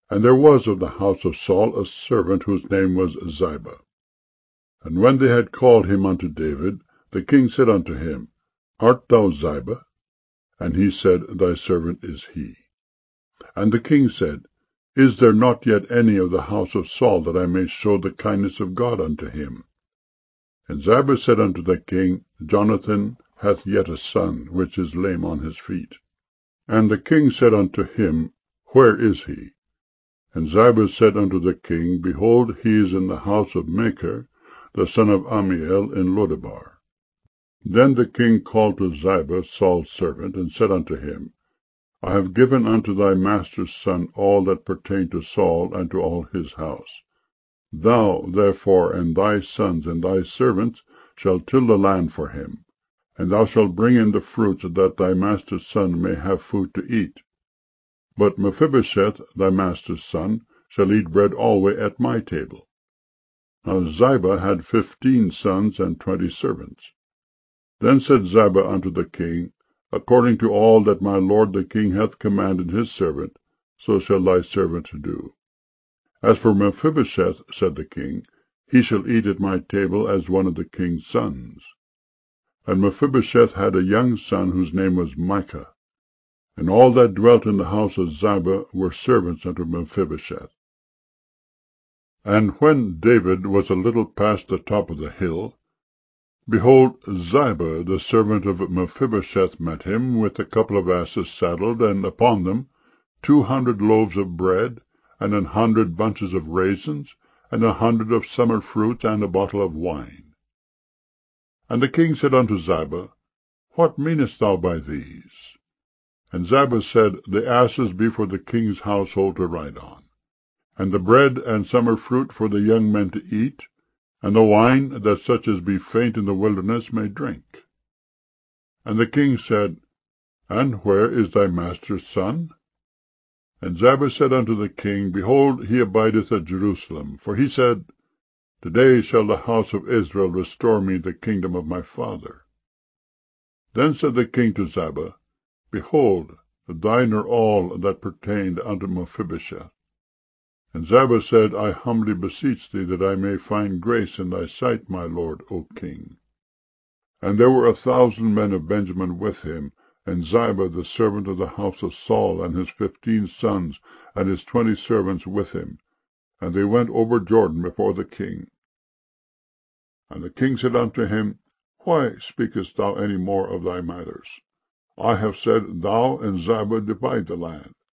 And there was of the house of Saul a servant whose name was Ziba. And when they had called him unto David, the king said unto him, Art thou Ziba? And he said, Thy servant is he. And the king said, Is there not yet any of the house of Saul, that I may show the kindness of God unto him? And Ziba said unto the king, Jonathan hath yet a son, which is lame on his feet. And the king said unto him, Where is he? And Ziba said unto the king, Behold, he is in the house of Machir, the son of Ammiel, in Lodebar. Then the king called to Ziba, Saul's servant, and said unto him, I have given unto thy master's son all that pertained to Saul and to all his house. Thou, therefore, and thy sons and thy servants shall till the land for him, and thou shalt bring in the fruits, that thy master's son may have food to eat. But Mephibosheth, thy master's son, shall eat bread alway at my table. Now Ziba had 15 sons and 20 servants. Then said Ziba unto the king, According to all that my lord the king hath commanded his servant, so shall thy servant do. As for Mephibosheth, said the king, he shall eat at my table as one of the king's sons. And Mephibosheth had a young son whose name was Micah. And all that dwelt in the house of Ziba were servants unto Mephibosheth. And when David was a little past the top of the hill, behold, Ziba, the servant of Mephibosheth, met him, with a couple of asses saddled, and upon them 200 loaves of bread, and 100 bunches of raisins, and 100 of summer fruit, and a bottle of wine. And the king said unto Ziba, What meanest thou by these? And Ziba said, The asses be for the king's household to ride on, and the bread and summer fruit for the young men to eat, and the wine, that such as be faint in the wilderness may drink. And the king said, And where is thy master's son? And Ziba said unto the king, Behold, he abideth at Jerusalem. For he said, Today shall the house of Israel restore me the kingdom of my father. Then said the king to Ziba, Behold, thine are all that pertained unto Mephibosheth. And Ziba said, I humbly beseech thee that I may find grace in thy sight, my lord, O king. And there were 1,000 men of Benjamin with him, and Ziba the servant of the house of Saul, and his 15 sons, and his 20 servants with him. And they went over Jordan before the king. And the king said unto him, Why speakest thou any more of thy matters? I have said, Thou and Ziba divide the land.